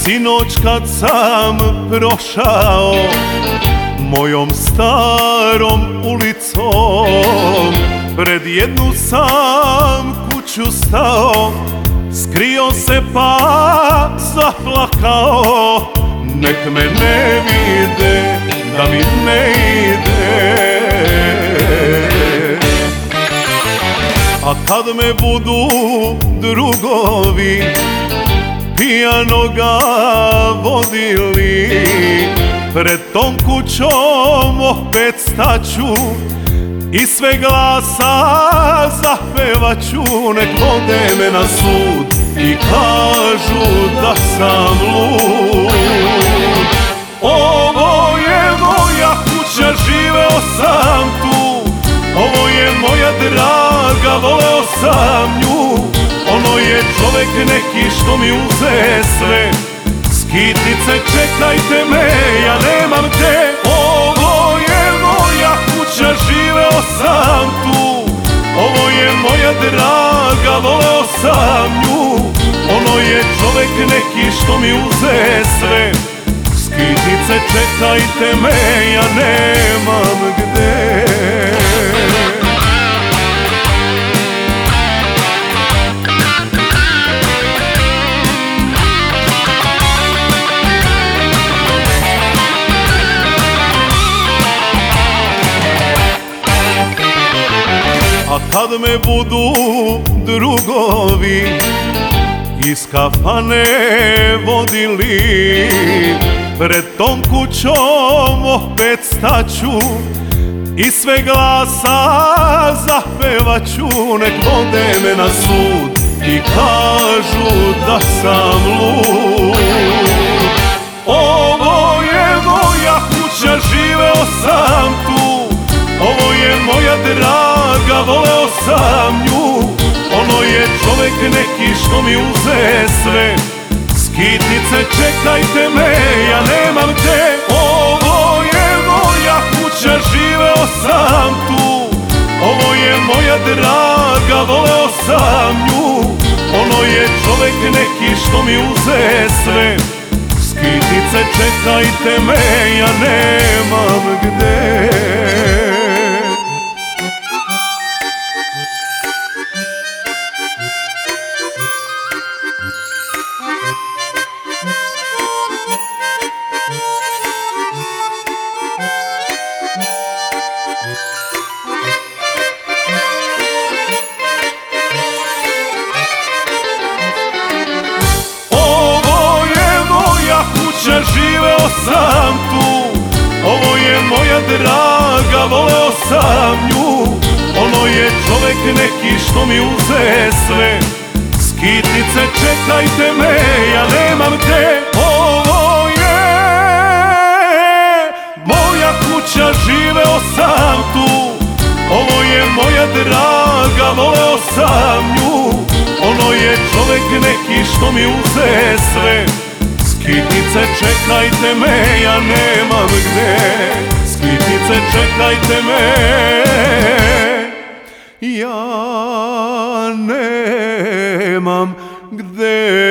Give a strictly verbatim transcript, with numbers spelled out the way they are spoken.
Sinoć kad sam prošao mojom starom ulicom, pred jednu sam kuću stao, skrio se pa zaplakao. Nek me ne vide, da mi ne ide. A kad me budu drugovi pijanoga vodili, pred tom kućom opet staću i sve glasa zapevaću. Nek vode me na sud i kažu da sam lud. Ovo je moja kuća, živeo sam tu. Ovo je moja draga, voleo sam nju. Ono je čovek neki što mi uze sve. Skitnice, čekajte me, ja nemam te. Ovo je moja kuća, živeo sam tu. Ovo je moja draga, voleo sam nju. Ono je čovek neki što mi uze sve. Skitnice, čekajte me, ja nemam gde. A kad me budu drugovi iz kafane vodili, pred tom kućom opet staću i sve glasa zapevaću. Nek vode me na sud i kažu da sam lud. Ovo je moja kuća, živeo sam tu. Ovo je moja draga, voleo sam nju. Ono je čovek neki što mi uze sve. Skitnice, čekajte me, ja nemam te. Ovo je moja kuća, živeo sam tu. Ovo je moja draga, voleo sam nju. Ono je čovek neki što mi uze sve. Skitnice, čekajte me, ja nemam gde. Živeo sam tu. Ovo je moja draga, voleo sam nju. Ono je čovek neki što mi uze sve. Skitnice, čekajte me, ja nemam te. Ovo je moja kuća, živeo sam tu. Ovo je moja draga, voleo sam nju. Ono je čovek neki što mi uze sve. Skitnice, čekajte me, ja nemam gde. Skitnice, čekajte me, ja nemam gde.